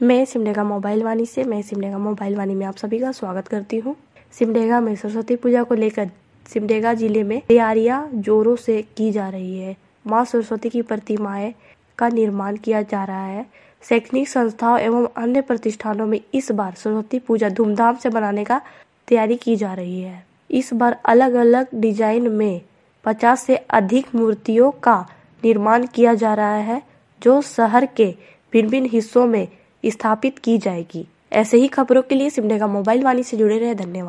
मैं सिमडेगा मोबाइल वाणी में आप सभी का स्वागत करती हूँ। सिमडेगा में सरस्वती पूजा को लेकर सिमडेगा जिले में तैयारियां जोरों से की जा रही है। मां सरस्वती की प्रतिमाएं का निर्माण किया जा रहा है। शैक्षणिक संस्थाओं एवं अन्य प्रतिष्ठानों में इस बार सरस्वती पूजा धूमधाम से मनाने का तैयारी की जा रही है। इस बार अलग अलग डिजाइन में 50 से अधिक मूर्तियों का निर्माण किया जा रहा है, जो शहर के भिन्न हिस्सों में स्थापित की जाएगी। ऐसे ही खबरों के लिए सिमडेगा मोबाइल वाणी से जुड़े रहे। धन्यवाद।